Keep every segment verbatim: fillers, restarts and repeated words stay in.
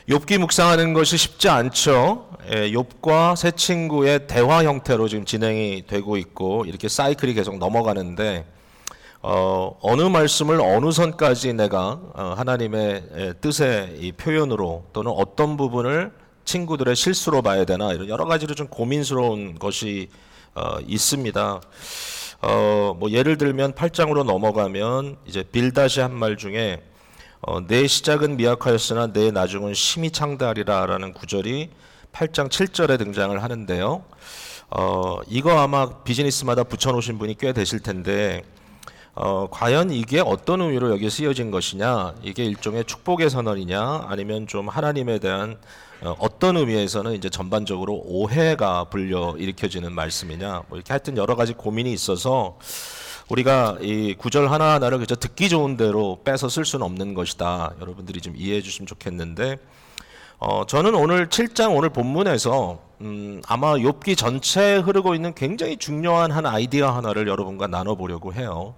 욥기 묵상하는 것이 쉽지 않죠. 예, 욥과 새 친구의 대화 형태로 지금 진행이 되고 있고 이렇게 사이클이 계속 넘어가는데 어, 어느 말씀을 어느 선까지 내가 어, 하나님의 뜻의 이 표현으로 또는 어떤 부분을 친구들의 실수로 봐야 되나 이런 여러 가지로 좀 고민스러운 것이 어, 있습니다. 어, 뭐 예를 들면 팔 장으로 넘어가면 이제 빌닷이 한 말 중에 어, 내 시작은 미약하였으나 내 나중은 심히 창대하리라 라는 구절이 팔 장 칠 절에 등장을 하는데요. 어, 이거 아마 비즈니스마다 붙여놓으신 분이 꽤 되실 텐데 어, 과연 이게 어떤 의미로 여기에 쓰여진 것이냐, 이게 일종의 축복의 선언이냐, 아니면 좀 하나님에 대한 어, 어떤 의미에서는 이제 전반적으로 오해가 불려 일으켜지는 말씀이냐, 뭐 이렇게 하여튼 여러 가지 고민이 있어서 우리가 이 구절 하나하나를 그저 듣기 좋은 대로 빼서 쓸 수는 없는 것이다. 여러분들이 좀 이해해 주시면 좋겠는데, 어, 저는 오늘 칠 장 오늘 본문에서 음, 아마 욥기 전체에 흐르고 있는 굉장히 중요한 한 아이디어 하나를 여러분과 나눠보려고 해요.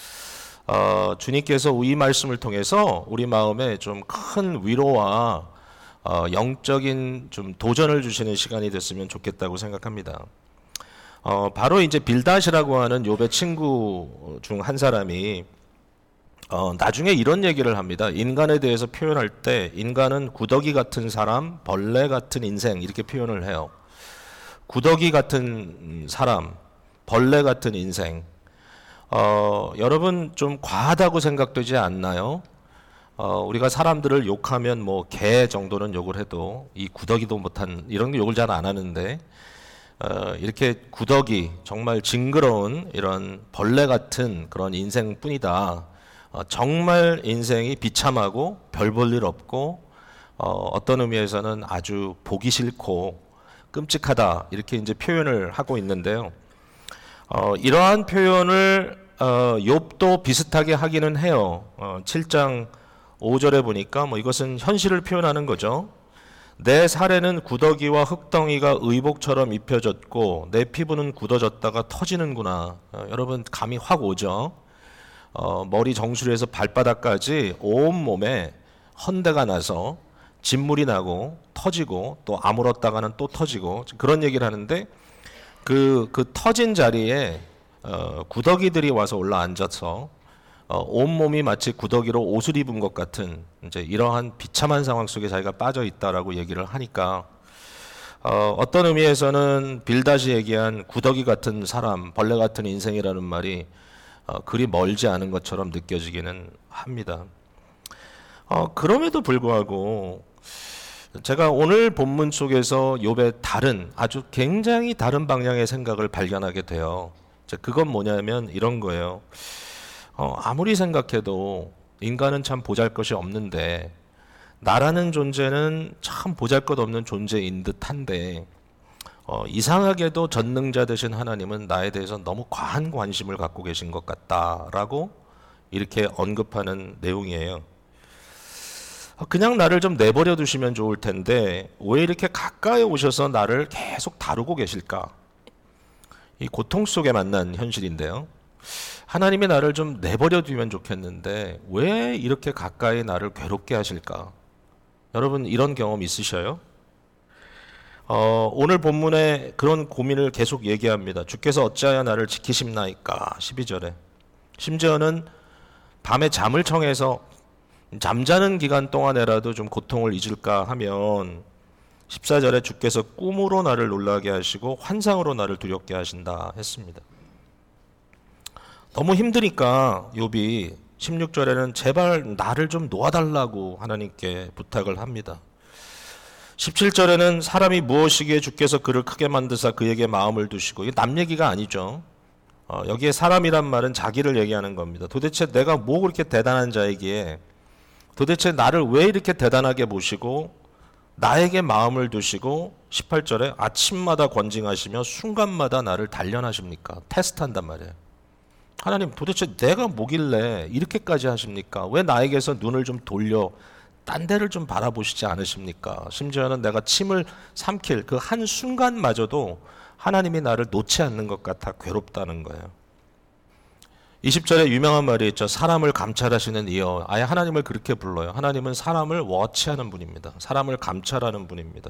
어, 주님께서 이 말씀을 통해서 우리 마음에 좀 큰 위로와 어, 영적인 좀 도전을 주시는 시간이 됐으면 좋겠다고 생각합니다. 어, 바로 이제 빌닷이라고 하는 욥의 친구 중 한 사람이 어, 나중에 이런 얘기를 합니다. 인간에 대해서 표현할 때 인간은 구더기 같은 사람, 벌레 같은 인생 이렇게 표현을 해요. 구더기 같은 사람, 벌레 같은 인생. 어, 여러분 좀 과하다고 생각되지 않나요? 어, 우리가 사람들을 욕하면 뭐 개 정도는 욕을 해도 이 구더기도 못한 이런 욕을 잘 안 하는데 어, 이렇게 구더기 정말 징그러운 이런 벌레 같은 그런 인생뿐이다. 어, 정말 인생이 비참하고 별 볼 일 없고 어, 어떤 의미에서는 아주 보기 싫고 끔찍하다 이렇게 이제 표현을 하고 있는데요. 어, 이러한 표현을 어, 욥도 비슷하게 하기는 해요. 어, 칠 장 오 절에 보니까 뭐 이것은 현실을 표현하는 거죠. 내 살에는 구더기와 흙덩이가 의복처럼 입혀졌고 내 피부는 굳어졌다가 터지는구나. 어, 여러분 감이 확 오죠. 어, 머리 정수리에서 발바닥까지 온몸에 헌대가 나서 진물이 나고 터지고 또 아물었다가는 또 터지고 그런 얘기를 하는데 그, 그 터진 자리에 어, 구더기들이 와서 올라앉아서 어, 온몸이 마치 구더기로 옷을 입은 것 같은 이제 이러한 비참한 상황 속에 자기가 빠져 있다라고 얘기를 하니까 어, 어떤 의미에서는 빌닷이 얘기한 구더기 같은 사람, 벌레 같은 인생이라는 말이 어, 그리 멀지 않은 것처럼 느껴지기는 합니다. 어, 그럼에도 불구하고 제가 오늘 본문 속에서 욥의 다른 아주 굉장히 다른 방향의 생각을 발견하게 돼요. 그건 뭐냐면 이런 거예요. 어, 아무리 생각해도 인간은 참 보잘것이 없는데 나라는 존재는 참 보잘것없는 존재인 듯한데 어, 이상하게도 전능자 되신 하나님은 나에 대해서 너무 과한 관심을 갖고 계신 것 같다라고 이렇게 언급하는 내용이에요. 그냥 나를 좀 내버려 두시면 좋을 텐데 왜 이렇게 가까이 오셔서 나를 계속 다루고 계실까? 이 고통 속에 만난 현실인데요. 하나님이 나를 좀 내버려 두면 좋겠는데 왜 이렇게 가까이 나를 괴롭게 하실까? 여러분 이런 경험 있으셔요? 어, 오늘 본문에 그런 고민을 계속 얘기합니다. 주께서 어찌하여 나를 지키심나이까? 십이 절에 심지어는 밤에 잠을 청해서 잠자는 기간 동안에라도 좀 고통을 잊을까 하면 십사 절에 주께서 꿈으로 나를 놀라게 하시고 환상으로 나를 두렵게 하신다 했습니다. 너무 힘드니까 욥이 십육 절에는 제발 나를 좀 놓아달라고 하나님께 부탁을 합니다. 십칠 절에는 사람이 무엇이기에 주께서 그를 크게 만드사 그에게 마음을 두시고, 이게 남 얘기가 아니죠. 어, 여기에 사람이란 말은 자기를 얘기하는 겁니다. 도대체 내가 뭐 그렇게 대단한 자이기에 도대체 나를 왜 이렇게 대단하게 보시고 나에게 마음을 두시고 십팔 절에 아침마다 권징하시며 순간마다 나를 단련하십니까? 테스트한단 말이에요. 하나님 도대체 내가 뭐길래 이렇게까지 하십니까? 왜 나에게서 눈을 좀 돌려 딴 데를 좀 바라보시지 않으십니까? 심지어는 내가 침을 삼킬 그 한 순간마저도 하나님이 나를 놓지 않는 것 같아 괴롭다는 거예요. 이십 절에 유명한 말이 있죠. 사람을 감찰하시는 이여. 아예 하나님을 그렇게 불러요. 하나님은 사람을 워치하는 분입니다. 사람을 감찰하는 분입니다.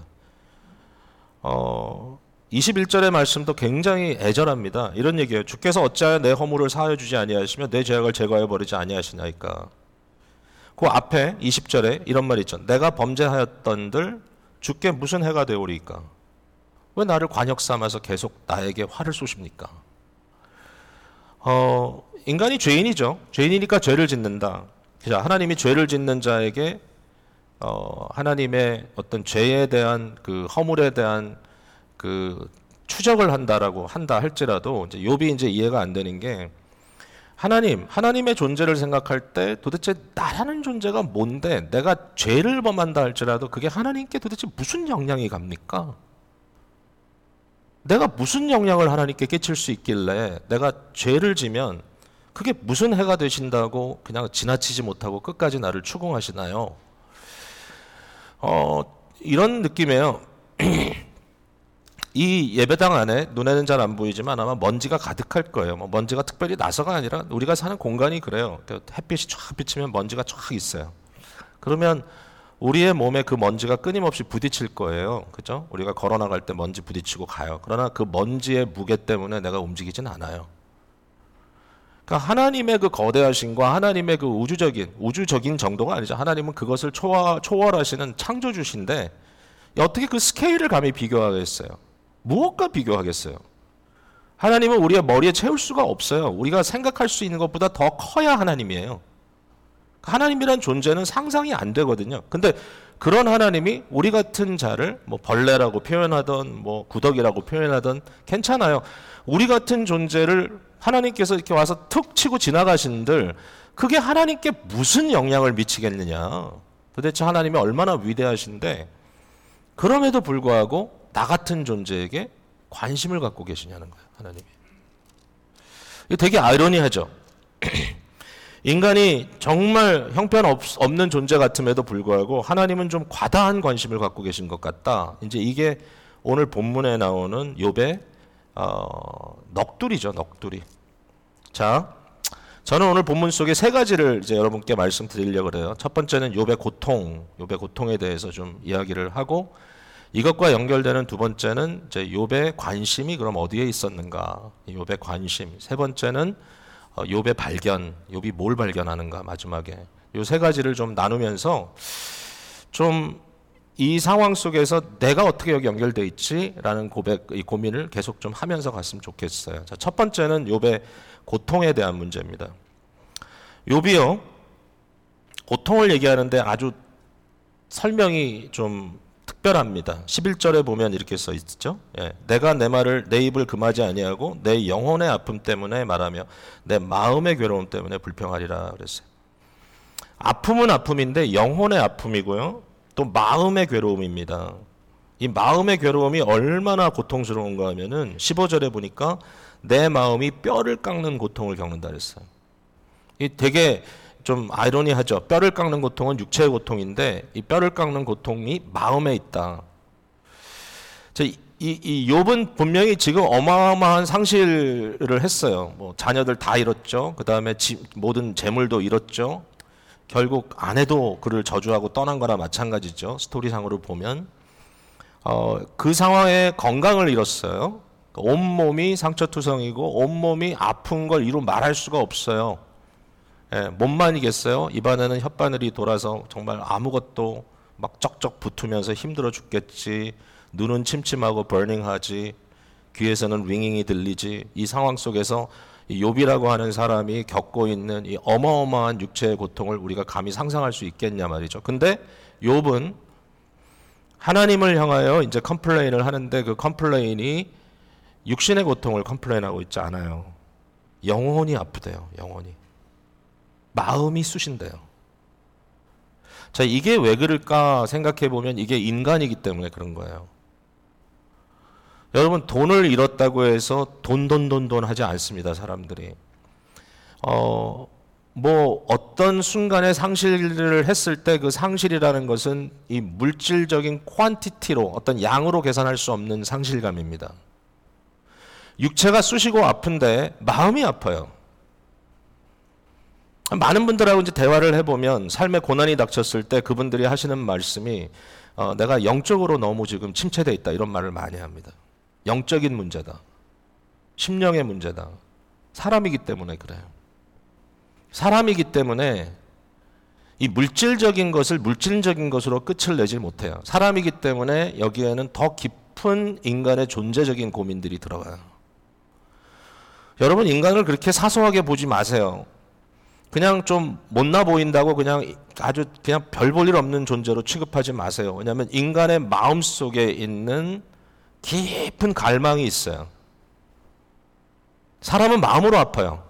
어, 이십일 절의 말씀도 굉장히 애절합니다. 이런 얘기예요. 주께서 어찌하여 내 허물을 사하여 주지 아니하시며 내 죄악을 제거하여 버리지 아니하시나이까. 그 앞에 이십 절에 이런 말이 있죠. 내가 범죄하였던들 주께 무슨 해가 되오리까. 왜 나를 관역 삼아서 계속 나에게 화를 쏘십니까? 어, 인간이 죄인이죠. 죄인이니까 죄를 짓는다. 자, 하나님이 죄를 짓는 자에게 어, 하나님의 어떤 죄에 대한 그 허물에 대한 그 추적을 한다라고 한다 할지라도 이제 욥이 이제 이해가 안 되는 게 하나님, 하나님의 존재를 생각할 때 도대체 나라는 존재가 뭔데 내가 죄를 범한다 할지라도 그게 하나님께 도대체 무슨 영향이 갑니까? 내가 무슨 영향을 하나님께 끼칠 수 있길래 내가 죄를 지면 그게 무슨 해가 되신다고 그냥 지나치지 못하고 끝까지 나를 추궁하시나요? 어, 이런 느낌이에요. 이 예배당 안에 눈에는 잘 안 보이지만 아마 먼지가 가득할 거예요. 뭐 먼지가 특별히 나서가 아니라 우리가 사는 공간이 그래요. 햇빛이 쫙 비치면 먼지가 쫙 있어요. 그러면 우리의 몸에 그 먼지가 끊임없이 부딪힐 거예요. 그죠? 우리가 걸어 나갈 때 먼지 부딪히고 가요. 그러나 그 먼지의 무게 때문에 내가 움직이진 않아요. 그러니까 하나님의 그 거대하심과 하나님의 그 우주적인, 우주적인 정도가 아니죠. 하나님은 그것을 초월, 초월하시는 창조주신데 어떻게 그 스케일을 감히 비교하겠어요? 무엇과 비교하겠어요? 하나님은 우리의 머리에 채울 수가 없어요. 우리가 생각할 수 있는 것보다 더 커야 하나님이에요. 하나님이란 존재는 상상이 안 되거든요. 근데 그런 하나님이 우리 같은 자를 뭐 벌레라고 표현하던 뭐 구더기라고 표현하던 괜찮아요. 우리 같은 존재를 하나님께서 이렇게 와서 툭 치고 지나가신들 그게 하나님께 무슨 영향을 미치겠느냐. 도대체 하나님이 얼마나 위대하신데 그럼에도 불구하고 나 같은 존재에게 관심을 갖고 계시냐는 거예요. 하나님이. 이거 되게 아이러니하죠. 인간이 정말 형편없는 존재 같음에도 불구하고 하나님은 좀 과다한 관심을 갖고 계신 것 같다. 이제 이게 오늘 본문에 나오는 욥의 어, 넋두리죠. 넋두리. 자, 저는 오늘 본문 속에 세 가지를 이제 여러분께 말씀드리려고 그래요. 첫 번째는 욥의 고통, 욥의 고통에 대해서 좀 이야기를 하고 이것과 연결되는 두 번째는 이제 욥의 관심이 그럼 어디에 있었는가? 욥의 관심. 세 번째는 욥의 발견, 욥이 뭘 발견하는가 마지막에. 이 세 가지를 좀 나누면서 좀 이 상황 속에서 내가 어떻게 여기 연결돼 있지라는 고백, 이 고민을 계속 좀 하면서 갔으면 좋겠어요. 자, 첫 번째는 욥의 고통에 대한 문제입니다. 욥이요, 고통을 얘기하는데 아주 설명이 좀 특별합니다. 십일 절에 보면 이렇게 써 있죠. 예, 내가 내 말을 내 입을 금하지 아니하고 내 영혼의 아픔 때문에 말하며 내 마음의 괴로움 때문에 불평하리라 그랬어요. 아픔은 아픔인데 영혼의 아픔이고요. 또 마음의 괴로움입니다. 이 마음의 괴로움이 얼마나 고통스러운가 하면은 십오 절에 보니까 내 마음이 뼈를 깎는 고통을 겪는다 그랬어요. 이 되게 좀 아이러니하죠. 뼈를 깎는 고통은 육체의 고통인데 이 뼈를 깎는 고통이 마음에 있다. 자, 이, 이 욥은 분명히 지금 어마어마한 상실을 했어요. 뭐 자녀들 다 잃었죠. 그 다음에 모든 재물도 잃었죠. 결국 아내도 그를 저주하고 떠난 거나 마찬가지죠. 스토리상으로 보면 어, 그 상황에 건강을 잃었어요. 온몸이 상처투성이고 온몸이 아픈 걸 이루 말할 수가 없어요. 예, 몸만이겠어요? 입안에는 혓바늘이 돌아서 정말 아무것도 막 쩍쩍 붙으면서 힘들어 죽겠지. 눈은 침침하고 버닝하지. 귀에서는 링잉이 들리지. 이 상황 속에서 이 욥이라고 하는 사람이 겪고 있는 이 어마어마한 육체의 고통을 우리가 감히 상상할 수 있겠냐 말이죠. 근데 욥은 하나님을 향하여 이제 컴플레인을 하는데 그 컴플레인이 육신의 고통을 컴플레인하고 있지 않아요. 영혼이 아프대요. 영혼이. 마음이 쑤신대요. 자, 이게 왜 그럴까 생각해 보면 이게 인간이기 때문에 그런 거예요. 여러분, 돈을 잃었다고 해서 돈, 돈, 돈, 돈 하지 않습니다, 사람들이. 어, 뭐, 어떤 순간에 상실을 했을 때 그 상실이라는 것은 이 물질적인 퀀티티로, 어떤 양으로 계산할 수 없는 상실감입니다. 육체가 쑤시고 아픈데 마음이 아파요. 많은 분들하고 이제 대화를 해보면 삶에 고난이 닥쳤을 때 그분들이 하시는 말씀이 어, 내가 영적으로 너무 지금 침체되어 있다 이런 말을 많이 합니다. 영적인 문제다. 심령의 문제다. 사람이기 때문에 그래요. 사람이기 때문에 이 물질적인 것을 물질적인 것으로 끝을 내질 못해요. 사람이기 때문에 여기에는 더 깊은 인간의 존재적인 고민들이 들어가요. 여러분, 인간을 그렇게 사소하게 보지 마세요. 그냥 좀 못나 보인다고 그냥 아주 그냥 별 볼 일 없는 존재로 취급하지 마세요. 왜냐하면 인간의 마음 속에 있는 깊은 갈망이 있어요. 사람은 마음으로 아파요.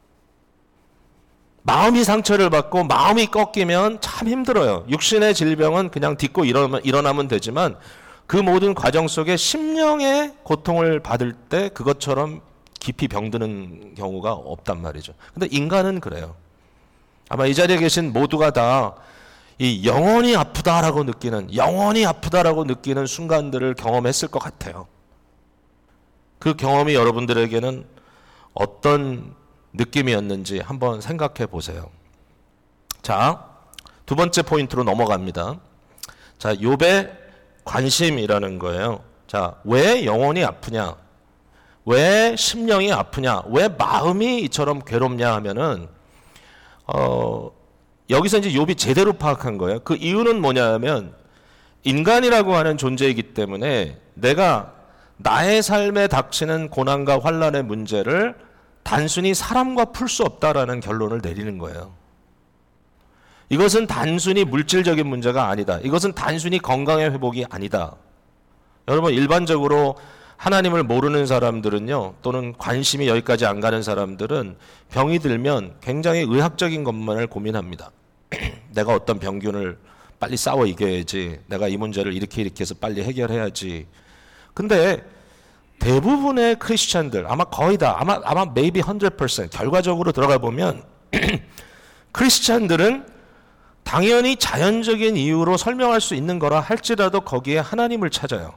마음이 상처를 받고 마음이 꺾이면 참 힘들어요. 육신의 질병은 그냥 딛고 일어나면, 일어나면 되지만 그 모든 과정 속에 심령의 고통을 받을 때 그것처럼 깊이 병드는 경우가 없단 말이죠. 근데 인간은 그래요. 아마 이 자리에 계신 모두가 다 이 영원히 아프다라고 느끼는, 영원히 아프다라고 느끼는 순간들을 경험했을 것 같아요. 그 경험이 여러분들에게는 어떤 느낌이었는지 한번 생각해 보세요. 자, 두 번째 포인트로 넘어갑니다. 자, 욥의 관심이라는 거예요. 자, 왜 영혼이 아프냐? 왜 심령이 아프냐? 왜 마음이 이처럼 괴롭냐 하면은 어, 여기서 이제 욥이 제대로 파악한 거예요. 그 이유는 뭐냐면 인간이라고 하는 존재이기 때문에 내가 나의 삶에 닥치는 고난과 환난의 문제를 단순히 사람과 풀 수 없다라는 결론을 내리는 거예요. 이것은 단순히 물질적인 문제가 아니다. 이것은 단순히 건강의 회복이 아니다. 여러분, 일반적으로 하나님을 모르는 사람들은요, 또는 관심이 여기까지 안 가는 사람들은 병이 들면 굉장히 의학적인 것만을 고민합니다. 내가 어떤 병균을 빨리 싸워 이겨야지. 내가 이 문제를 이렇게 이렇게 해서 빨리 해결해야지. 근데 대부분의 크리스찬들, 아마 거의 다, 아마, 아마 maybe 백 퍼센트 결과적으로 들어가 보면 크리스찬들은 당연히 자연적인 이유로 설명할 수 있는 거라 할지라도 거기에 하나님을 찾아요.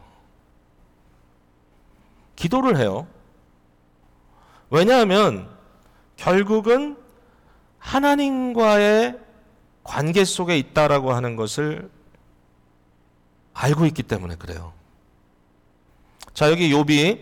기도를 해요. 왜냐하면 결국은 하나님과의 관계 속에 있다라고 하는 것을 알고 있기 때문에 그래요. 자, 여기 욥이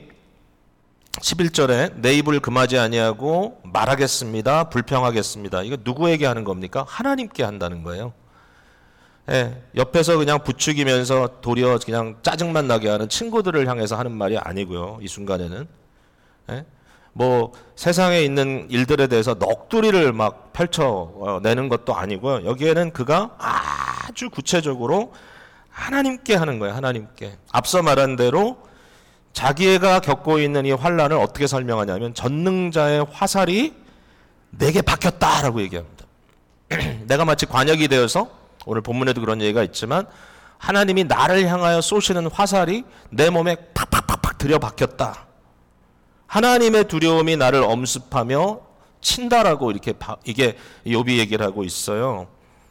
십일 절에 내 입을 금하지 아니하고 말하겠습니다. 불평하겠습니다. 이거 누구에게 하는 겁니까? 하나님께 한다는 거예요. 예, 옆에서 그냥 부추기면서 도리어 그냥 짜증만 나게 하는 친구들을 향해서 하는 말이 아니고요. 이 순간에는. 예? 뭐 세상에 있는 일들에 대해서 넋두리를 막 펼쳐내는 것도 아니고요. 여기에는 그가 아주 구체적으로 하나님께 하는 거예요. 하나님께. 앞서 말한 대로 자기가 겪고 있는 이 환난을 어떻게 설명하냐면 전능자의 화살이 내게 박혔다라고 얘기합니다. 내가 마치 관역이 되어서 오늘 본문에도 그런 얘기가 있지만 하나님이 나를 향하여 쏘시는 화살이 내 몸에 팍팍팍팍 들여박혔다. 하나님의 두려움이 나를 엄습하며 친다라고 이렇게 이게 욥이 얘기를 하고 있어요.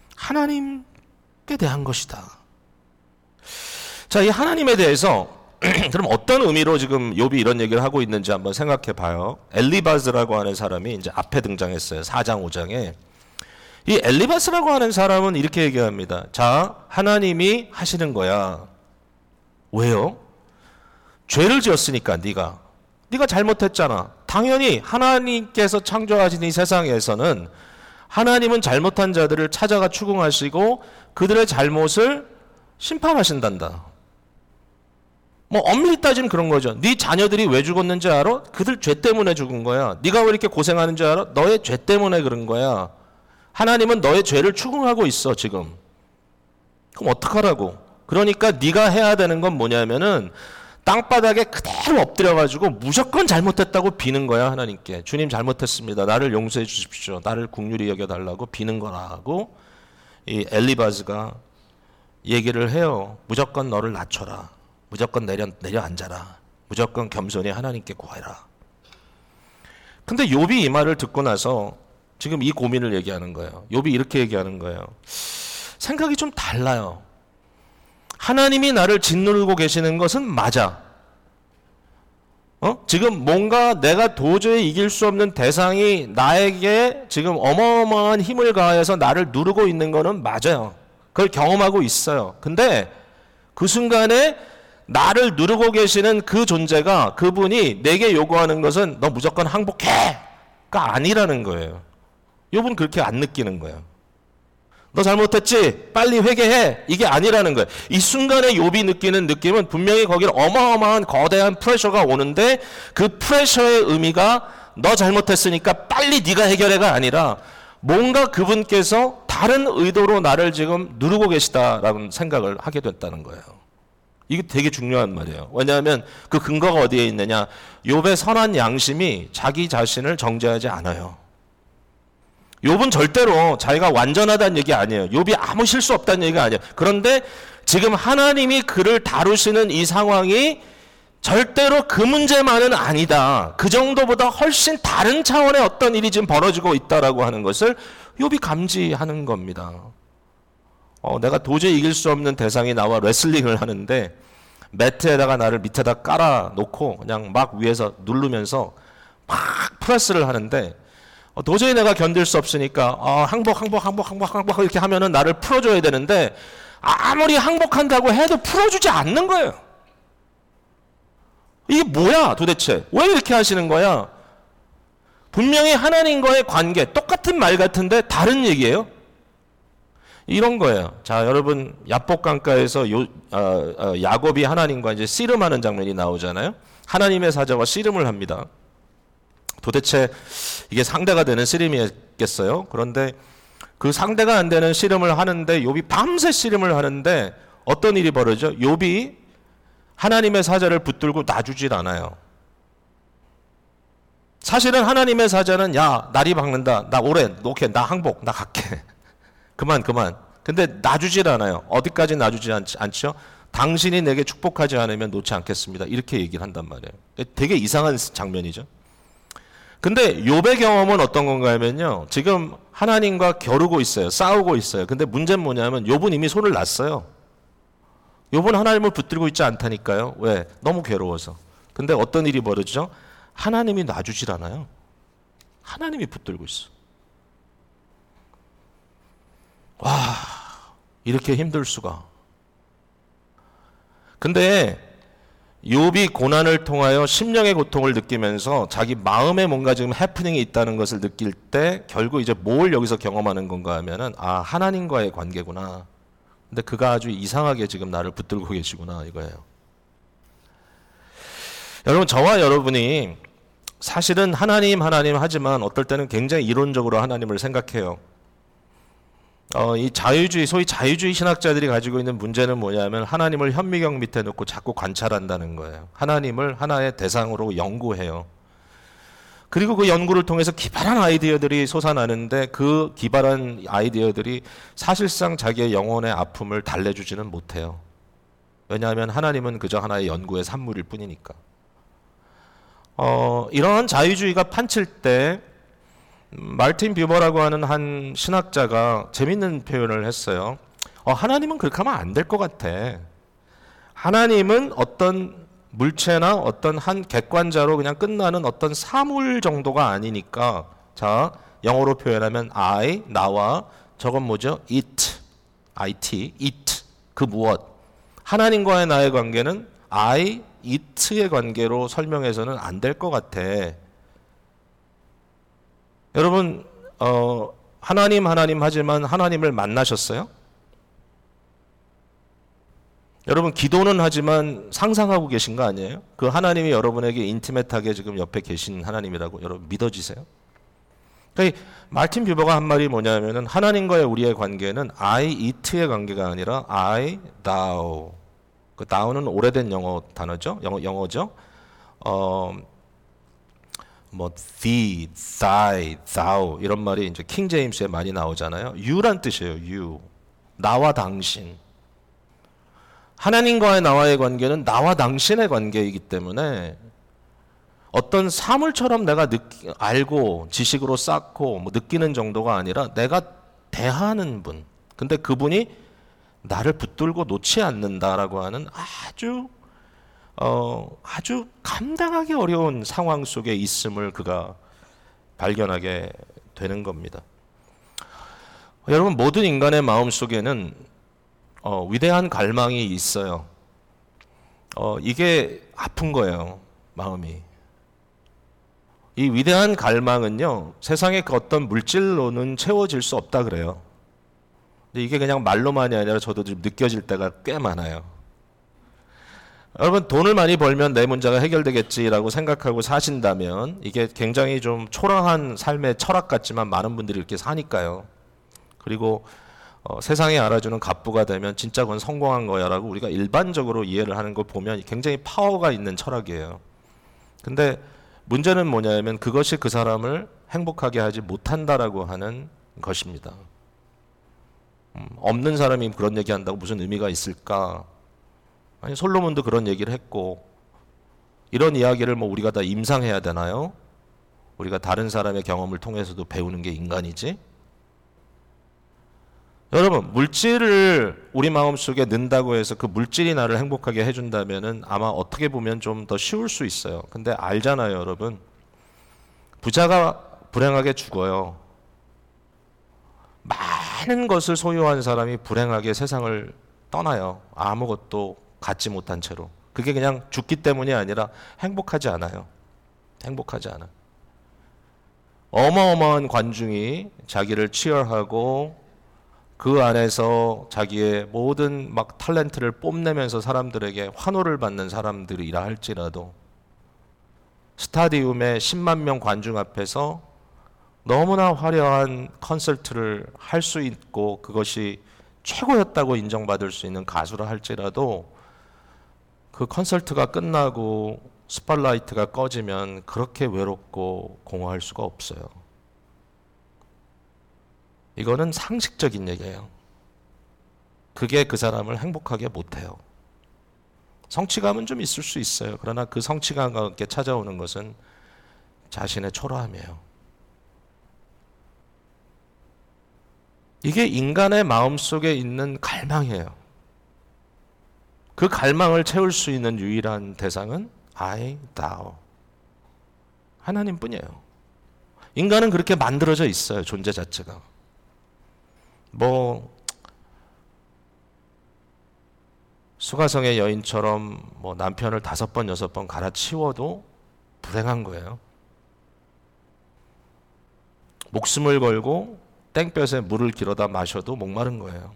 하나님께 대한 것이다. 자, 이 하나님에 대해서 그럼 어떤 의미로 지금 욥이 이런 얘기를 하고 있는지 한번 생각해 봐요. 엘리바즈라고 하는 사람이 이제 앞에 등장했어요. 사 장 오 장에. 이 엘리바스라고 하는 사람은 이렇게 얘기합니다. 자, 하나님이 하시는 거야. 왜요? 죄를 지었으니까 네가. 네가 잘못했잖아. 당연히 하나님께서 창조하신 이 세상에서는 하나님은 잘못한 자들을 찾아가 추궁하시고 그들의 잘못을 심판하신단다. 뭐 엄밀히 따지면 그런 거죠. 네 자녀들이 왜 죽었는지 알아? 그들 죄 때문에 죽은 거야. 네가 왜 이렇게 고생하는지 알아? 너의 죄 때문에 그런 거야. 하나님은 너의 죄를 추궁하고 있어 지금. 그럼 어떡하라고? 그러니까 네가 해야 되는 건 뭐냐면은 땅바닥에 그대로 엎드려가지고 무조건 잘못했다고 비는 거야. 하나님께. 주님 잘못했습니다. 나를 용서해 주십시오. 나를 긍휼히 여겨달라고 비는 거라고 이 엘리바즈가 얘기를 해요. 무조건 너를 낮춰라. 무조건 내려, 내려앉아라. 무조건 겸손히 하나님께 구하라. 근데 욥이 이 말을 듣고 나서 지금 이 고민을 얘기하는 거예요. 욥이 이렇게 얘기하는 거예요. 생각이 좀 달라요. 하나님이 나를 짓누르고 계시는 것은 맞아. 어? 지금 뭔가 내가 도저히 이길 수 없는 대상이 나에게 지금 어마어마한 힘을 가해서 나를 누르고 있는 거는 맞아요. 그걸 경험하고 있어요. 근데 그 순간에 나를 누르고 계시는 그 존재가, 그분이 내게 요구하는 것은 너 무조건 항복해가 아니라는 거예요. 욥은 그렇게 안 느끼는 거예요. 너 잘못했지? 빨리 회개해. 이게 아니라는 거예요. 이 순간에 욥이 느끼는 느낌은 분명히 거기를 어마어마한 거대한 프레셔가 오는데, 그 프레셔의 의미가 너 잘못했으니까 빨리 네가 해결해가 아니라 뭔가 그분께서 다른 의도로 나를 지금 누르고 계시다라는 생각을 하게 됐다는 거예요. 이게 되게 중요한 말이에요. 왜냐하면 그 근거가 어디에 있느냐? 욥의 선한 양심이 자기 자신을 정죄하지 않아요. 욥은 절대로 자기가 완전하다는 얘기 아니에요. 욥이 아무 실수 없다는 얘기가 아니에요. 그런데 지금 하나님이 그를 다루시는 이 상황이 절대로 그 문제만은 아니다. 그 정도보다 훨씬 다른 차원의 어떤 일이 지금 벌어지고 있다라고 하는 것을 욥이 감지하는 겁니다. 어, 내가 도저히 이길 수 없는 대상이 나와 레슬링을 하는데 매트에다가 나를 밑에다 깔아 놓고 그냥 막 위에서 누르면서 막 프레스를 하는데, 어, 도저히 내가 견딜 수 없으니까 어, 항복 항복 항복 항복 항복 이렇게 하면은 나를 풀어줘야 되는데, 아무리 항복한다고 해도 풀어주지 않는 거예요. 이게 뭐야 도대체? 왜 이렇게 하시는 거야? 분명히 하나님과의 관계, 똑같은 말 같은데 다른 얘기예요. 이런 거예요. 자, 여러분, 야복강가에서 요, 어, 어, 야곱이 하나님과 이제 씨름하는 장면이 나오잖아요. 하나님의 사자와 씨름을 합니다. 도대체 이게 상대가 되는 씨름이겠어요? 그런데 그 상대가 안 되는 씨름을 하는데, 욥이 밤새 씨름을 하는데 어떤 일이 벌어져? 욥이 하나님의 사자를 붙들고 놔주질 않아요. 사실은 하나님의 사자는 야, 날이 밝는다. 나 오래, 오케이, 나 항복, 나 갈게. 그만, 그만. 근데 놔주질 않아요. 어디까지 놔주지 않, 않죠? 당신이 내게 축복하지 않으면 놓지 않겠습니다. 이렇게 얘기를 한단 말이에요. 되게 이상한 장면이죠. 근데 욥의 경험은 어떤 건가 하면요, 지금 하나님과 겨루고 있어요. 싸우고 있어요. 근데 문제는 뭐냐면 욥은 이미 손을 놨어요. 욥은 하나님을 붙들고 있지 않다니까요. 왜? 너무 괴로워서. 근데 어떤 일이 벌어지죠? 하나님이 놔주질 않아요. 하나님이 붙들고 있어. 와, 이렇게 힘들 수가. 근데 욥이 고난을 통하여 심령의 고통을 느끼면서 자기 마음에 뭔가 지금 해프닝이 있다는 것을 느낄 때 결국 이제 뭘 여기서 경험하는 건가 하면은, 아, 하나님과의 관계구나. 근데 그가 아주 이상하게 지금 나를 붙들고 계시구나 이거예요. 여러분, 저와 여러분이 사실은 하나님 하나님 하지만 어떨 때는 굉장히 이론적으로 하나님을 생각해요. 어, 이 자유주의, 소위 자유주의 신학자들이 가지고 있는 문제는 뭐냐면 하나님을 현미경 밑에 놓고 자꾸 관찰한다는 거예요. 하나님을 하나의 대상으로 연구해요. 그리고 그 연구를 통해서 기발한 아이디어들이 솟아나는데, 그 기발한 아이디어들이 사실상 자기의 영혼의 아픔을 달래주지는 못해요. 왜냐하면 하나님은 그저 하나의 연구의 산물일 뿐이니까. 어, 이러한 자유주의가 판칠 때 말틴 뷰버라고 하는 한 신학자가 재밌는 표현을 했어요. 어, 하나님은 그렇게 하면 안 될 것 같아. 하나님은 어떤 물체나 어떤 한 객관자로 그냥 끝나는 어떤 사물 정도가 아니니까, 자, 영어로 표현하면 I, 나와, 저건 뭐죠? it, it, it, 그 무엇. 하나님과의 나의 관계는 I, it의 관계로 설명해서는 안 될 것 같아. 여러분, 어, 하나님 하나님 하지만 하나님을 만나셨어요? 여러분, 기도는 하지만 상상하고 계신 거 아니에요? 그 하나님이 여러분에게 인티메트하게 지금 옆에 계신 하나님이라고 여러분 믿어지세요? 그러니까 말틴 뷰버가 한 말이 뭐냐면은, 하나님과의 우리의 관계는 I, it의 관계가 아니라 I, thou. 그 thou는 오래된 영어 단어죠. 영어, 영어죠. 어, 뭐 thee, thy, thou 이런 말이 이제 킹 제임스에 많이 나오잖아요. you란 뜻이에요. you. 나와 당신. 하나님과의 나와의 관계는 나와 당신의 관계이기 때문에 어떤 사물처럼 내가 느끼, 알고 지식으로 쌓고 뭐 느끼는 정도가 아니라 내가 대하는 분. 근데 그분이 나를 붙들고 놓지 않는다라고 하는 아주 어, 아주 감당하기 어려운 상황 속에 있음을 그가 발견하게 되는 겁니다. 여러분, 모든 인간의 마음 속에는 어, 위대한 갈망이 있어요. 어, 이게 아픈 거예요, 마음이. 이 위대한 갈망은요, 세상의 그 어떤 물질로는 채워질 수 없다 그래요. 근데 이게 그냥 말로만이 아니라 저도 좀 느껴질 때가 꽤 많아요. 여러분, 돈을 많이 벌면 내 문제가 해결되겠지라고 생각하고 사신다면 이게 굉장히 좀 초라한 삶의 철학 같지만 많은 분들이 이렇게 사니까요. 그리고 어, 세상에 알아주는 갑부가 되면 진짜 그건 성공한 거야 라고 우리가 일반적으로 이해를 하는 걸 보면 굉장히 파워가 있는 철학이에요. 근데 문제는 뭐냐면 그것이 그 사람을 행복하게 하지 못한다라고 하는 것입니다. 음, 없는 사람이 그런 얘기한다고 무슨 의미가 있을까? 아니, 솔로몬도 그런 얘기를 했고, 이런 이야기를 뭐 우리가 다 임상해야 되나요? 우리가 다른 사람의 경험을 통해서도 배우는 게 인간이지? 여러분, 물질을 우리 마음속에 넣는다고 해서 그 물질이 나를 행복하게 해준다면은 아마 어떻게 보면 좀 더 쉬울 수 있어요. 근데 알잖아요, 여러분. 부자가 불행하게 죽어요. 많은 것을 소유한 사람이 불행하게 세상을 떠나요. 아무것도 갖지 못한 채로. 그게 그냥 죽기 때문이 아니라 행복하지 않아요. 행복하지 않아. 어마어마한 관중이 자기를 치열하고 그 안에서 자기의 모든 막 탤런트를 뽐내면서 사람들에게 환호를 받는 사람들이라 할지라도 스타디움의 십만 명 관중 앞에서 너무나 화려한 콘서트를 할 수 있고 그것이 최고였다고 인정받을 수 있는 가수라 할지라도 그 콘서트가 끝나고 스팟라이트가 꺼지면 그렇게 외롭고 공허할 수가 없어요. 이거는 상식적인 얘기예요. 그게 그 사람을 행복하게 못해요. 성취감은 좀 있을 수 있어요. 그러나 그 성취감과 함께 찾아오는 것은 자신의 초라함이에요. 이게 인간의 마음속에 있는 갈망이에요. 그 갈망을 채울 수 있는 유일한 대상은 I, thou. 하나님뿐이에요. 인간은 그렇게 만들어져 있어요. 존재 자체가. 뭐 수가성의 여인처럼 뭐 남편을 다섯 번 여섯 번 갈아치워도 불행한 거예요. 목숨을 걸고 땡볕에 물을 길어다 마셔도 목마른 거예요.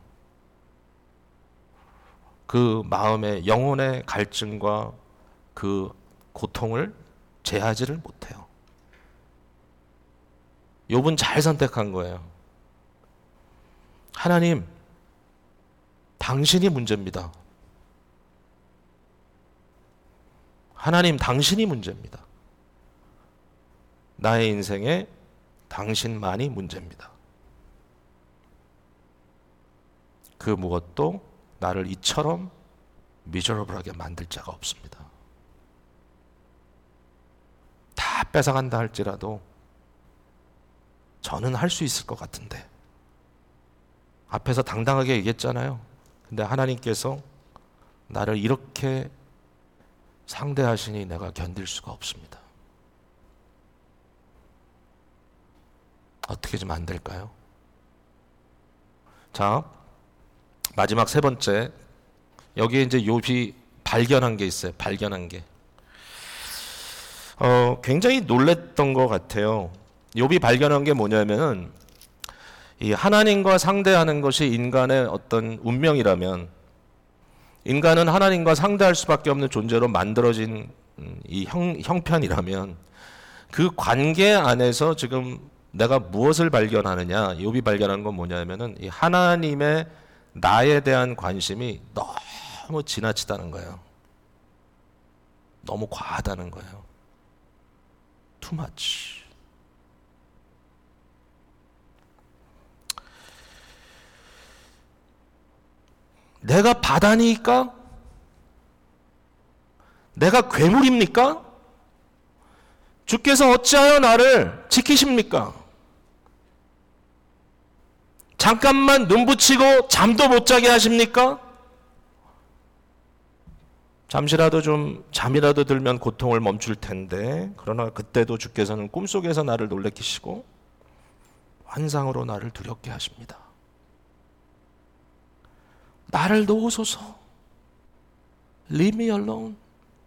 그 마음의 영혼의 갈증과 그 고통을 제하지를 못해요. 욥은 잘 선택한 거예요. 하나님, 당신이 문제입니다. 하나님, 당신이 문제입니다. 나의 인생에 당신만이 문제입니다. 그 무엇도 나를 이처럼 미저러블하게 만들 자가 없습니다. 다 뺏어간다 할지라도 저는 할 수 있을 것 같은데. 앞에서 당당하게 얘기했잖아요. 근데 하나님께서 나를 이렇게 상대하시니 내가 견딜 수가 없습니다. 어떻게 좀 안 될까요? 자, 마지막 세 번째. 여기에 이제 욥이 발견한 게 있어요. 발견한 게. 어, 굉장히 놀랬던 것 같아요. 욥이 발견한 게 뭐냐면은 이 하나님과 상대하는 것이 인간의 어떤 운명이라면 인간은 하나님과 상대할 수밖에 없는 존재로 만들어진 이 형, 형편이라면 그 관계 안에서 지금 내가 무엇을 발견하느냐, 욥이 발견한 건 뭐냐면은 이 하나님의 나에 대한 관심이 너무 지나치다는 거예요. 너무 과하다는 거예요. Too much. 내가 바다니까? 내가 괴물입니까? 주께서 어찌하여 나를 지키십니까? 잠깐만 눈 붙이고 잠도 못 자게 하십니까? 잠시라도 좀 잠이라도 들면 고통을 멈출 텐데, 그러나 그때도 주께서는 꿈속에서 나를 놀래키시고 환상으로 나를 두렵게 하십니다. 나를 놓으소서. Leave me alone.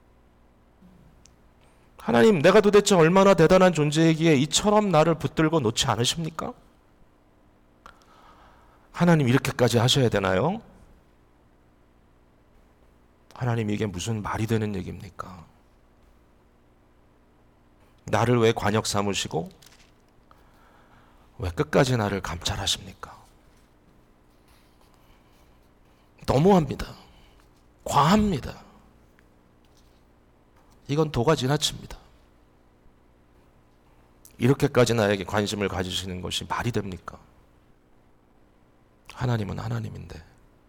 하나님, 내가 도대체 얼마나 대단한 존재이기에 이처럼 나를 붙들고 놓지 않으십니까? 하나님, 이렇게까지 하셔야 되나요? 하나님, 이게 무슨 말이 되는 얘기입니까? 나를 왜 관역 삼으시고 왜 끝까지 나를 감찰하십니까? 너무합니다. 과합니다. 이건 도가 지나칩니다. 이렇게까지 나에게 관심을 가지시는 것이 말이 됩니까? 하나님은 하나님인데.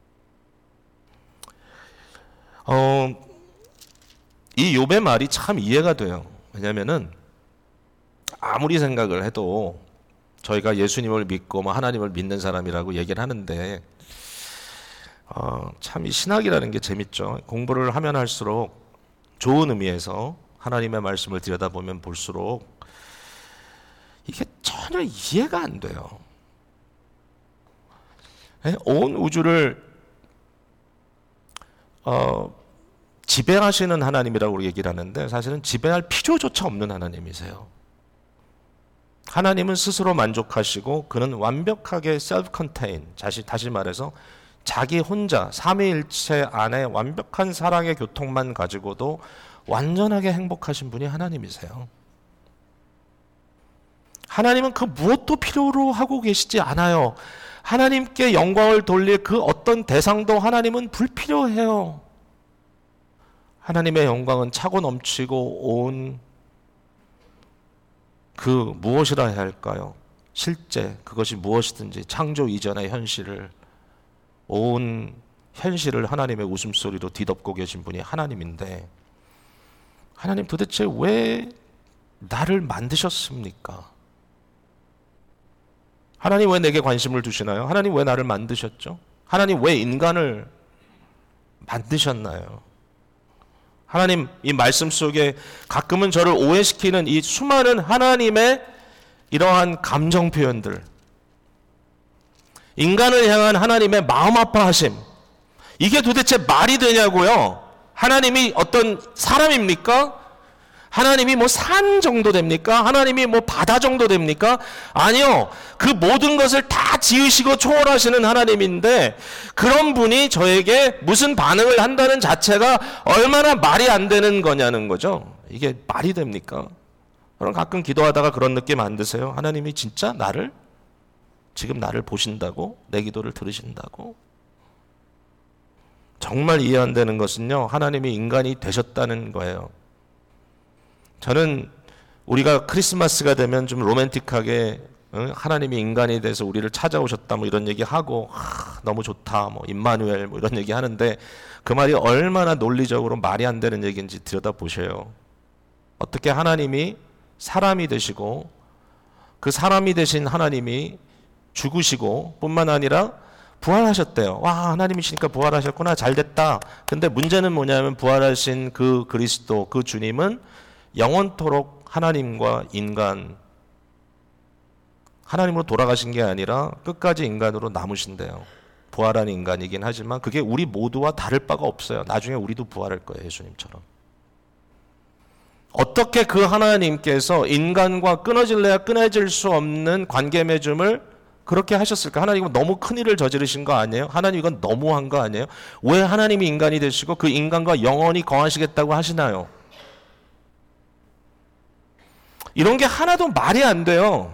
어, 이 욥의 말이 참 이해가 돼요. 왜냐하면은 아무리 생각을 해도 저희가 예수님을 믿고 뭐 하나님을 믿는 사람이라고 얘기를 하는데, 어, 참 이 신학이라는 게 재밌죠. 공부를 하면 할수록 좋은 의미에서 하나님의 말씀을 들여다보면 볼수록 이게 전혀 이해가 안 돼요. 온 우주를 어, 지배하시는 하나님이라고 얘기를 하는데, 사실은 지배할 필요조차 없는 하나님이세요. 하나님은 스스로 만족하시고 그는 완벽하게 self-contained, 다시, 다시 말해서 자기 혼자 삼위일체 안에 완벽한 사랑의 교통만 가지고도 완전하게 행복하신 분이 하나님이세요. 하나님은 그 무엇도 필요로 하고 계시지 않아요. 하나님께 영광을 돌릴 그 어떤 대상도 하나님은 불필요해요. 하나님의 영광은 차고 넘치고 온 그 무엇이라 해야 할까요? 실제 그것이 무엇이든지 창조 이전의 현실을, 온 현실을 하나님의 웃음소리로 뒤덮고 계신 분이 하나님인데, 하나님 도대체 왜 나를 만드셨습니까? 하나님 왜 내게 관심을 두시나요? 하나님 왜 나를 만드셨죠? 하나님 왜 인간을 만드셨나요? 하나님 이 말씀 속에 가끔은 저를 오해시키는 이 수많은 하나님의 이러한 감정 표현들, 인간을 향한 하나님의 마음 아파하심, 이게 도대체 말이 되냐고요? 하나님이 어떤 사람입니까? 하나님이 뭐 산 정도 됩니까? 하나님이 뭐 바다 정도 됩니까? 아니요. 그 모든 것을 다 지으시고 초월하시는 하나님인데, 그런 분이 저에게 무슨 반응을 한다는 자체가 얼마나 말이 안 되는 거냐는 거죠. 이게 말이 됩니까? 그럼 가끔 기도하다가 그런 느낌 안 드세요? 하나님이 진짜 나를, 지금 나를 보신다고? 내 기도를 들으신다고? 정말 이해 안 되는 것은요, 하나님이 인간이 되셨다는 거예요. 저는 우리가 크리스마스가 되면 좀 로맨틱하게 하나님이 인간이 돼서 우리를 찾아오셨다 뭐 이런 얘기하고, 아, 너무 좋다 뭐 임마누엘 뭐 이런 얘기 하는데, 그 말이 얼마나 논리적으로 말이 안 되는 얘기인지 들여다보셔요. 어떻게 하나님이 사람이 되시고 그 사람이 되신 하나님이 죽으시고 뿐만 아니라 부활하셨대요. 와, 하나님이시니까 부활하셨구나, 잘됐다. 근데 문제는 뭐냐면 부활하신 그 그리스도, 그 주님은 영원토록 하나님과 인간, 하나님으로 돌아가신 게 아니라 끝까지 인간으로 남으신대요. 부활한 인간이긴 하지만 그게 우리 모두와 다를 바가 없어요. 나중에 우리도 부활할 거예요, 예수님처럼. 어떻게 그 하나님께서 인간과 끊어질래야 끊어질 수 없는 관계 맺음을 그렇게 하셨을까? 하나님은 너무 큰 일을 저지르신 거 아니에요? 하나님 이건 너무한 거 아니에요? 왜 하나님이 인간이 되시고 그 인간과 영원히 거하시겠다고 하시나요? 이런 게 하나도 말이 안 돼요.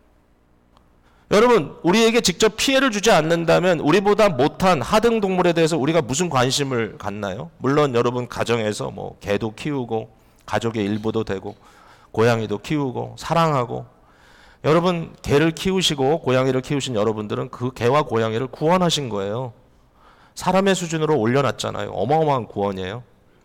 여러분, 우리에게 직접 피해를 주지 않는다면 우리보다 못한 하등 동물에 대해서 우리가 무슨 관심을 갖나요? 물론 여러분 가정에서 뭐 개도 키우고 가족의 일부도 되고 고양이도 키우고 사랑하고, 여러분 개를 키우시고 고양이를 키우신 여러분들은 그 개와 고양이를 구원하신 거예요. 사람의 수준으로 올려놨잖아요. 어마어마한 구원이에요.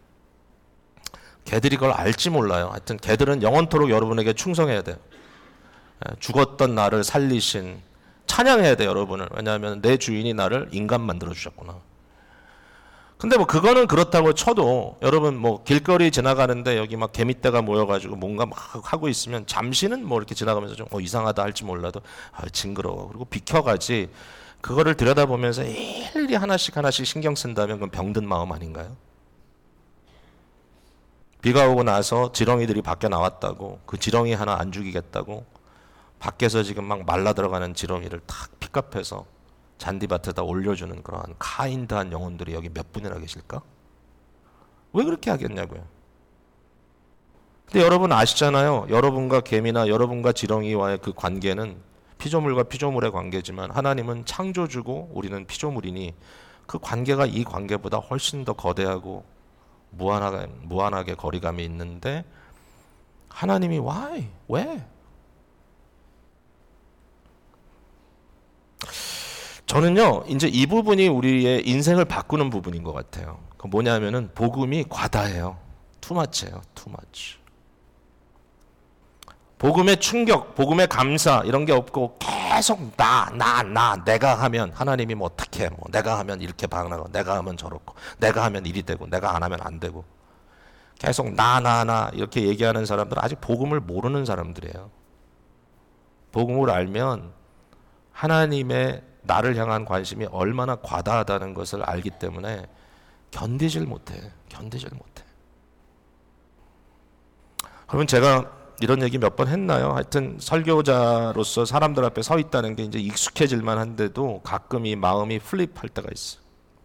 개들이 그걸 알지 몰라요. 하여튼 개들은 영원토록 여러분에게 충성해야 돼요. 죽었던 나를 살리신, 찬양해야 돼요, 여러분을. 왜냐하면 내 주인이 나를 인간 만들어 주셨구나. 근데 뭐 그거는 그렇다고 쳐도 여러분 뭐 길거리 지나가는데 여기 막 개미떼가 모여가지고 뭔가 막 하고 있으면 잠시는 뭐 이렇게 지나가면서 좀 어, 이상하다 할지 몰라도 아, 징그러워. 그리고 비켜가지. 그거를 들여다보면서 일일이 하나씩 하나씩 신경 쓴다면 그건 병든 마음 아닌가요? 비가 오고 나서 지렁이들이 밖에 나왔다고, 그 지렁이 하나 안 죽이겠다고 밖에서 지금 막 말라 들어가는 지렁이를 탁 픽업해서 잔디밭에다 올려주는 그러한 카인드한 영혼들이 여기 몇 분이나 계실까? 왜 그렇게 하겠냐고요. 근데 여러분 아시잖아요. 여러분과 개미나 여러분과 지렁이와의 그 관계는 피조물과 피조물의 관계지만 하나님은 창조주고 우리는 피조물이니 그 관계가 이 관계보다 훨씬 더 거대하고 무한하게, 무한하게 거리감이 있는데 하나님이 why? 왜? 저는요, 이제 이 부분이 우리의 인생을 바꾸는 부분인 것 같아요. 그 뭐냐면은 복음이 과다해요. 투마치예요, 투마치. 복음의 충격, 복음의 감사 이런 게 없고 계속 나, 나, 나, 내가 하면 하나님이 뭐 어떻게, 뭐 내가 하면 이렇게 반응하고, 내가 하면 저렇고, 내가 하면 이리 되고, 내가 안 하면 안 되고, 계속 나, 나, 나 이렇게 얘기하는 사람들은 아직 복음을 모르는 사람들이에요. 복음을 알면 하나님의 나를 향한 관심이 얼마나 과다하다는 것을 알기 때문에 견디질 못해. 견디질 못해. 그러면 제가 이런 얘기 몇 번 했나요? 하여튼 설교자로서 사람들 앞에 서 있다는 게 이제 익숙해질만 한데도 가끔 이 마음이 플립할 때가 있어.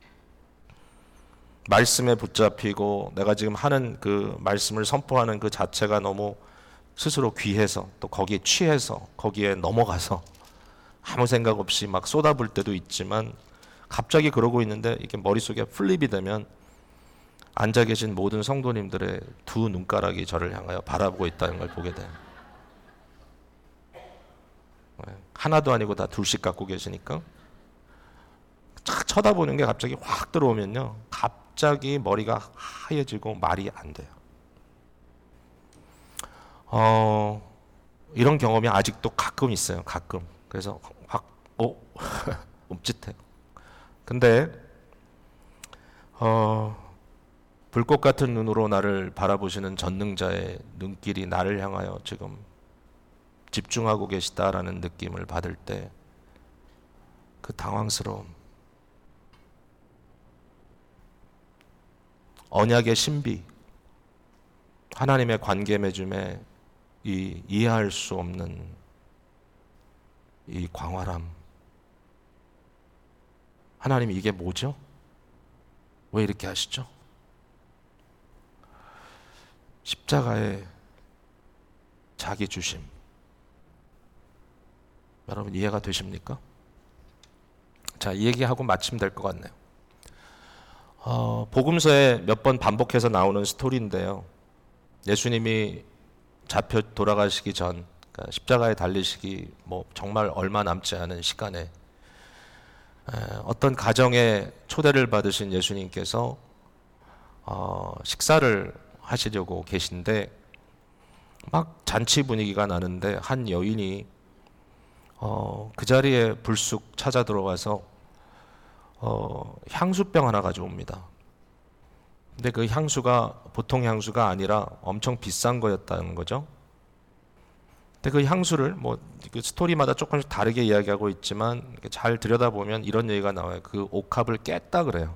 말씀에 붙잡히고 내가 지금 하는 그 말씀을 선포하는 그 자체가 너무 스스로 귀해서 또 거기에 취해서 거기에 넘어가서 아무 생각 없이 막 쏟아볼 때도 있지만 갑자기 그러고 있는데 이게 머릿속에 플립이 되면 앉아 계신 모든 성도님들의 두 눈가락이 저를 향하여 바라보고 있다는 걸 보게 돼요. 하나도 아니고 다 둘씩 갖고 계시니까 착 쳐다보는 게 갑자기 확 들어오면요. 갑자기 머리가 하얘지고 말이 안 돼요. 어, 이런 경험이 아직도 가끔 있어요. 가끔. 그래서 확, 오, 움찔해요. 근데 어, 불꽃 같은 눈으로 나를 바라보시는 전능자의 눈길이 나를 향하여 지금 집중하고 계시다라는 느낌을 받을 때 그 당황스러움, 언약의 신비, 하나님의 관계 맺음에 이 이해할 수 없는 이 광활함. 하나님 이게 뭐죠? 왜 이렇게 하시죠? 십자가의 자기 주심. 여러분 이해가 되십니까? 자, 이 얘기하고 마치면 될 것 같네요. 어, 복음서에 몇 번 반복해서 나오는 스토리인데요. 예수님이 잡혀 돌아가시기 전, 그러니까 십자가에 달리시기 뭐 정말 얼마 남지 않은 시간에 에, 어떤 가정에 초대를 받으신 예수님께서 어, 식사를 하시려고 계신데 막 잔치 분위기가 나는데 한 여인이 어, 그 자리에 불쑥 찾아 들어가서 어, 향수병 하나 가져옵니다. 근데 그 향수가 보통 향수가 아니라 엄청 비싼 거였다는 거죠. 근데 그 향수를 뭐 그 스토리마다 조금씩 다르게 이야기하고 있지만 잘 들여다보면 이런 얘기가 나와요. 그 옥합을 깼다 그래요.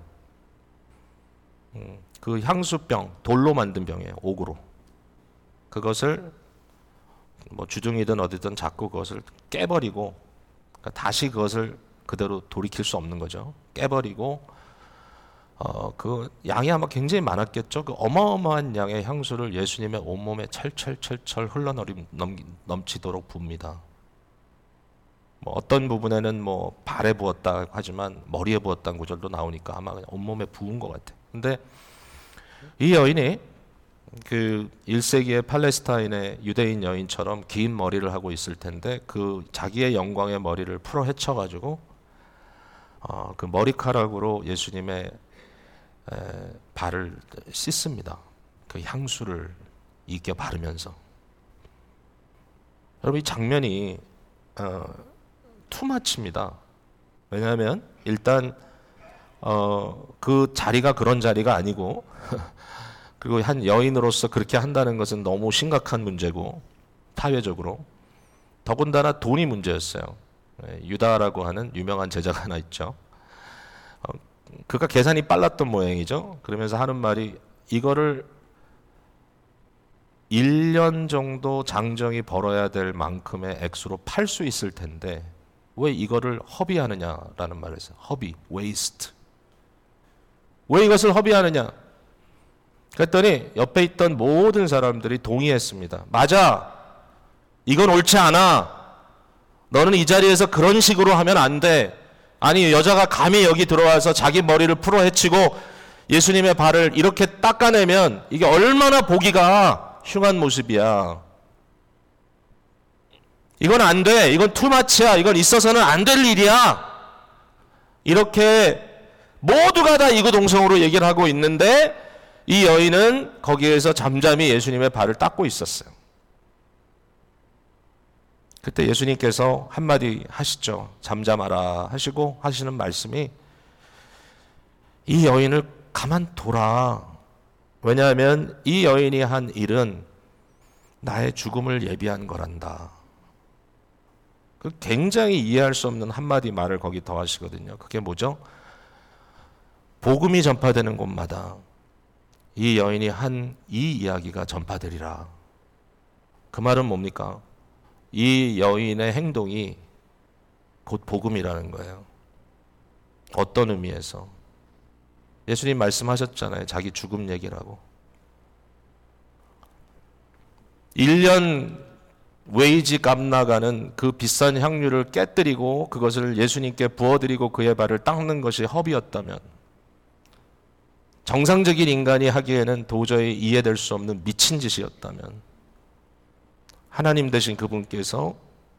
음, 그 향수병, 돌로 만든 병이에요. 옥으로. 그것을 뭐 주둥이든 어디든 자꾸 그것을 깨버리고 그러니까 다시 그것을 그대로 돌이킬 수 없는 거죠. 깨버리고 어, 그 양이 아마 굉장히 많았겠죠. 그 어마어마한 양의 향수를 예수님의 온몸에 철철철철 흘러넘치도록 붓니다. 뭐 어떤 부분에는 뭐 발에 부었다 하지만 머리에 부었다는 구절도 나오니까 아마 그냥 온몸에 부은 것 같아요. 근데 이 여인이 그 일 세기의 팔레스타인의 유대인 여인처럼 긴 머리를 하고 있을 텐데 그 자기의 영광의 머리를 풀어 헤쳐가지고 어, 그 머리카락으로 예수님의 에, 발을 씻습니다. 그 향수를 이겨 바르면서. 여러분 이 장면이 어, 투마치입니다. 왜냐하면 일단 어, 그 자리가 그런 자리가 아니고 그리고 한 여인으로서 그렇게 한다는 것은 너무 심각한 문제고 사회적으로 더군다나 돈이 문제였어요. 유다라고 하는 유명한 제자가 하나 있죠. 어, 그가 계산이 빨랐던 모양이죠. 그러면서 하는 말이 이거를 일 년 정도 장정이 벌어야 될 만큼의 액수로 팔 수 있을 텐데 왜 이거를 허비하느냐라는 말을 했어요. 허비, waste. 왜 이것을 허비하느냐? 그랬더니 옆에 있던 모든 사람들이 동의했습니다. 맞아. 이건 옳지 않아. 너는 이 자리에서 그런 식으로 하면 안 돼. 아니 여자가 감히 여기 들어와서 자기 머리를 풀어 헤치고 예수님의 발을 이렇게 닦아내면 이게 얼마나 보기가 흉한 모습이야. 이건 안 돼. 이건 투마치야. 이건 있어서는 안 될 일이야. 이렇게 모두가 다 이구동성으로 얘기를 하고 있는데 이 여인은 거기에서 잠잠히 예수님의 발을 닦고 있었어요. 그때 예수님께서 한마디 하시죠. 잠잠하라 하시고 하시는 말씀이 이 여인을 가만둬라. 왜냐하면 이 여인이 한 일은 나의 죽음을 예비한 거란다. 그 굉장히 이해할 수 없는 한마디 말을 거기 더 하시거든요. 그게 뭐죠? 복음이 전파되는 곳마다 이 여인이 한 이 이야기가 전파되리라. 그 말은 뭡니까? 이 여인의 행동이 곧 복음이라는 거예요. 어떤 의미에서? 예수님 말씀하셨잖아요. 자기 죽음 얘기라고. 일 년 웨이지 값 나가는 그 비싼 향유를 깨뜨리고 그것을 예수님께 부어드리고 그의 발을 닦는 것이 허비였다면, 정상적인 인간이 하기에는 도저히 이해될 수 없는 미친 짓이었다면, 하나님 되신 그분께서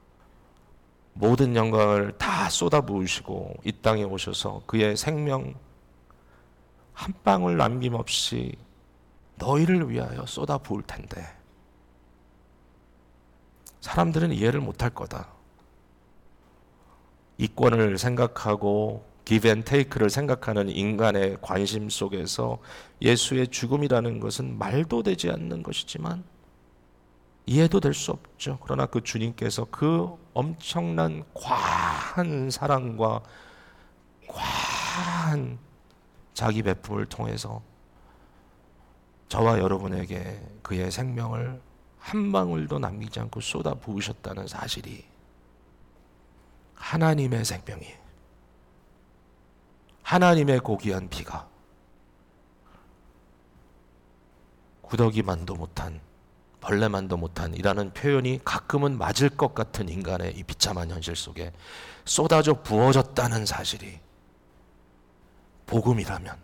모든 영광을 다 쏟아부으시고 이 땅에 오셔서 그의 생명 한 방울 남김없이 너희를 위하여 쏟아부을 텐데 사람들은 이해를 못할 거다. 이권을 생각하고 give and take를 생각하는 인간의 관심 속에서 예수의 죽음이라는 것은 말도 되지 않는 것이지만 이해도 될 수 없죠. 그러나 그 주님께서 그 엄청난 과한 사랑과 과한 자기 베품을 통해서 저와 여러분에게 그의 생명을 한 방울도 남기지 않고 쏟아 부으셨다는 사실이 하나님의 생명이, 하나님의 고귀한 피가 구더기만도 못한, 벌레만도 못한 이라는 표현이 가끔은 맞을 것 같은 인간의 이 비참한 현실 속에 쏟아져 부어졌다는 사실이 복음이라면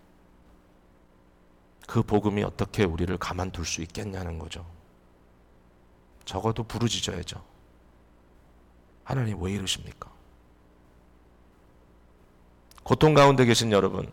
그 복음이 어떻게 우리를 가만둘 수 있겠냐는 거죠. 적어도 부르짖어야죠. 하나님 왜 이러십니까? 고통 가운데 계신 여러분,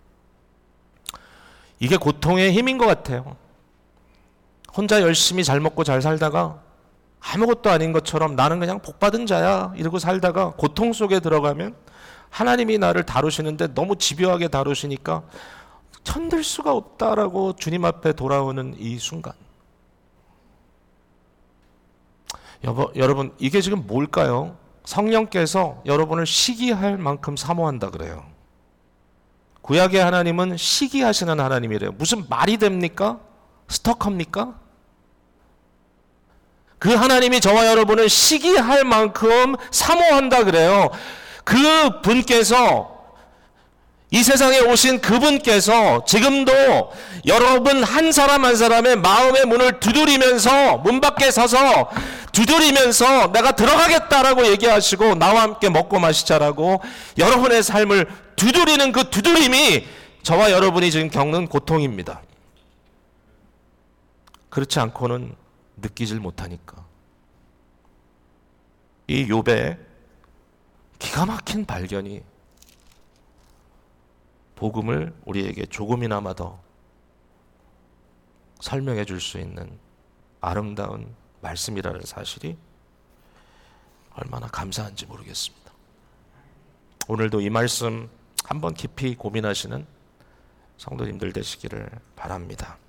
이게 고통의 힘인 것 같아요. 혼자 열심히 잘 먹고 잘 살다가 아무것도 아닌 것처럼 나는 그냥 복받은 자야 이러고 살다가 고통 속에 들어가면 하나님이 나를 다루시는데 너무 집요하게 다루시니까 견딜 수가 없다라고 주님 앞에 돌아오는 이 순간, 여보, 여러분 이게 지금 뭘까요? 성령께서 여러분을 시기할 만큼 사모한다 그래요. 구약의 하나님은 시기하시는 하나님이래요. 무슨 말이 됩니까? 스토커입니까? 그 하나님이 저와 여러분을 시기할 만큼 사모한다 그래요. 그 분께서, 이 세상에 오신 그분께서 지금도 여러분 한 사람 한 사람의 마음의 문을 두드리면서, 문 밖에 서서 두드리면서 내가 들어가겠다라고 얘기하시고 나와 함께 먹고 마시자라고 여러분의 삶을 두드리는 그 두드림이 저와 여러분이 지금 겪는 고통입니다. 그렇지 않고는 느끼질 못하니까. 이 욥의 기가 막힌 발견이 복음을 우리에게 조금이나마 더 설명해 줄 수 있는 아름다운 말씀이라는 사실이 얼마나 감사한지 모르겠습니다. 오늘도 이 말씀 한번 깊이 고민하시는 성도님들 되시기를 바랍니다.